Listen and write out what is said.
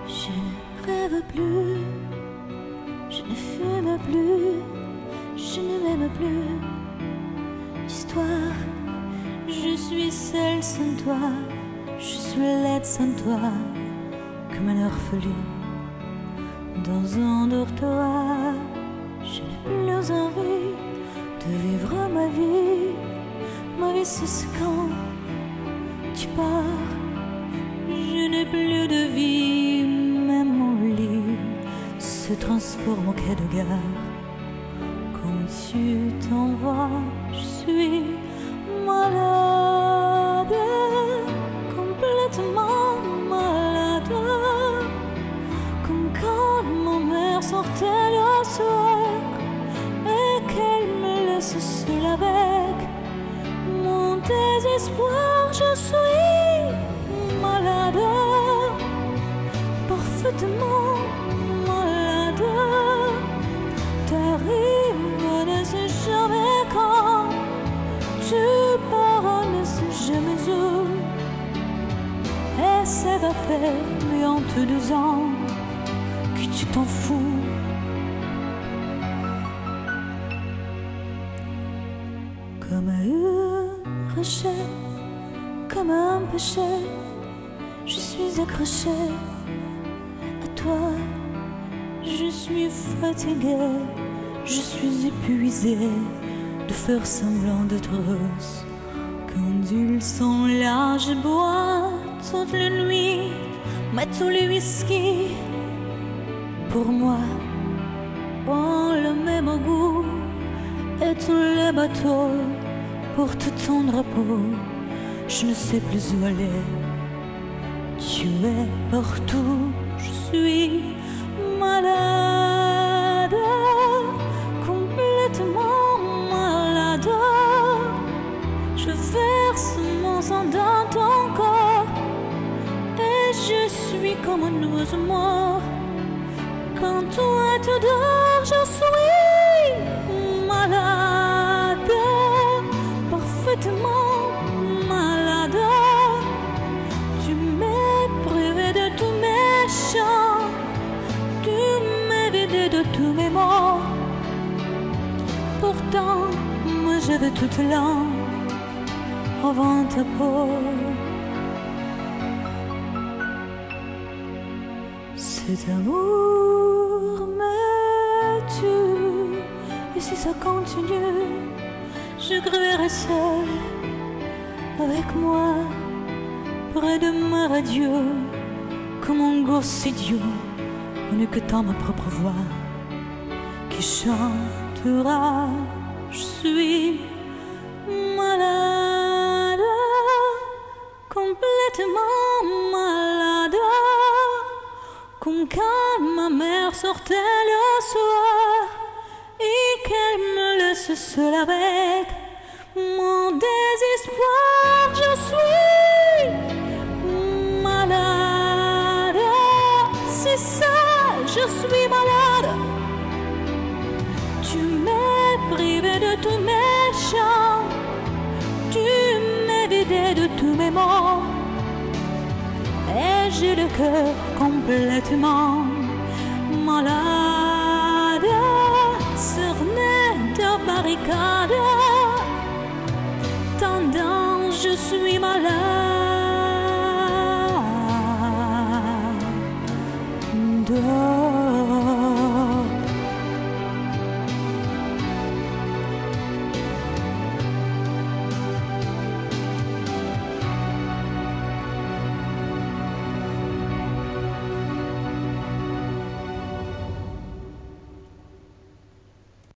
Je ne rêve plus, je ne fume plus, je ne m'aime plus. Histoire, je suis seule sans toi, je suis laide sans toi, comme un orphelin dans un dortoir. Je n'ai plus envie de vivre ma vie c'est quand tu pars. Je n'ai plus de vie, même mon lit se transforme en quai de gare. Quand tu t'en vas, je suis malade, complètement malade. Comme quand ma mère sortait le soir et qu'elle me laisse seule avec mon désespoir. Je suis malade, parfaitement malade. T'arrives, ne sais jamais quand. Tu pars, ne sais jamais où. Et ça va faire bientôt 2 ans que tu t'en fous. Comme un rocher, comme un péché, je suis accrochée à toi. Je suis fatiguée, je suis épuisée de faire semblant d'être heureuse. Quand ils sont là, je bois toute la nuit, mais tout le whisky. Pour moi, ont le même goût, et tous les bateaux portent ton drapeau. Je ne sais plus où aller, tu es partout. Je suis malade, complètement malade. Je verse mon sang dans ton corps et je suis comme un oiseau mort. Quand toi tu dors, je suis malade, parfaitement malade. Tu m'es privé de tous mes chants, tu m'es vidé de tous mes mots. Pourtant, moi j'avais toute l'âme avant ta peau. Cet amour me tue, et si ça continue, je creverai seule avec moi, près de ma radio, comme un gosse idiot. On écoutant ma propre voix qui chantera. Je suis malade, complètement malade. Comme quand ma mère sortait le soir et qu'elle me laisse seule avec mon désespoir. Je suis malade, c'est ça, je suis malade. Tu m'es privé de tous mes chants, tu m'es vidé de tous mes mots. Et j'ai le cœur complètement malade, cerné de barricades.